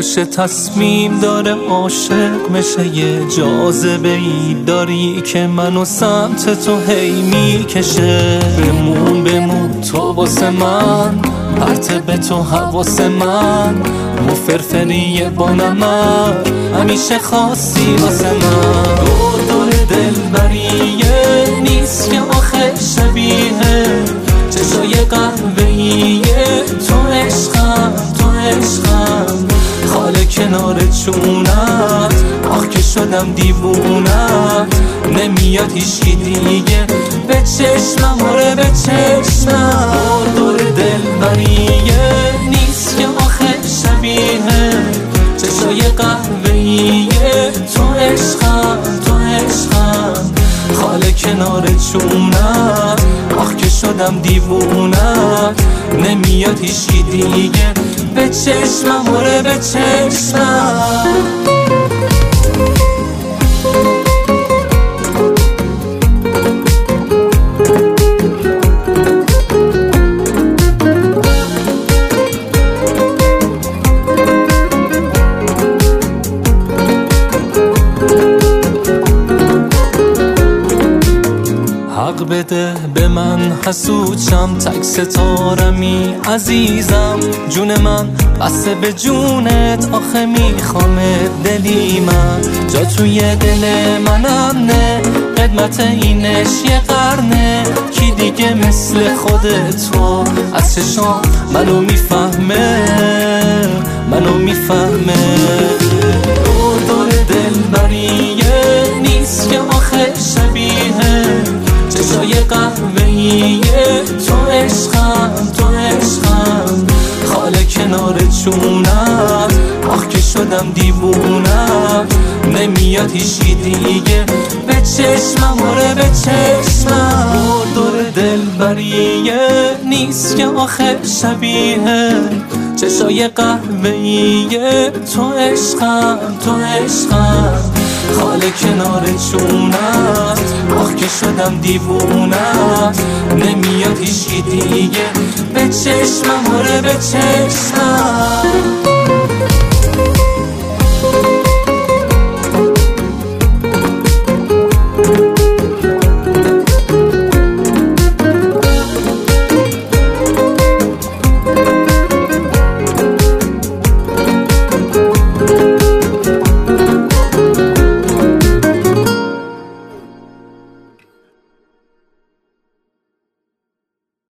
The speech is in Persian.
باشه تصمیم داره عاشق میشه، یه جاذبه ای داری که منو سمت تو هی میکشه. بمون تو واسه من، پرت به تو حواس من، مفرفری با نمک همیشه خاصی واسه من. دور دلبریه نیست که آخه شبیه چشای قهوه‌ایه. تو عشقم خاله کنار چونت، آخ که شدم دیوونت. نمیاد هیچی دیگه به چشمم، آره به چشمم. دور دلبریه نیست که آخه شبیه چشای قهوه‌ایه. تو عشقم خاله کنار چونت، آخ که شدم دیوونت. نمیاد هیچی دیگه به چشمم، آره به چشمم. حق بده به من حسود شم، تک ستارمی عزیزم. جون من بسته به جونت، آخه میخوامت دلی من. جا توی دل منم نه، قدمت اینش یه قرنه. کی دیگه مثل خودت تو از چشام منو میفهمه. دور دلبریه نیست که آخه شبیه چشای قهوه‌ایه. تو عشقم خاله کنار چونت، آخ که شدم دیوونت. نمیاد هیچی دیگه به چشمم، آره به چشمم. دور دلبریه نیست که آخه شبیه چشای قهوه‌ایه. تو عشقم خاله کنار چونت، آخ که شدم دیوونت. نمیاد هیچی دیگه به چشمم، آره به چشمم.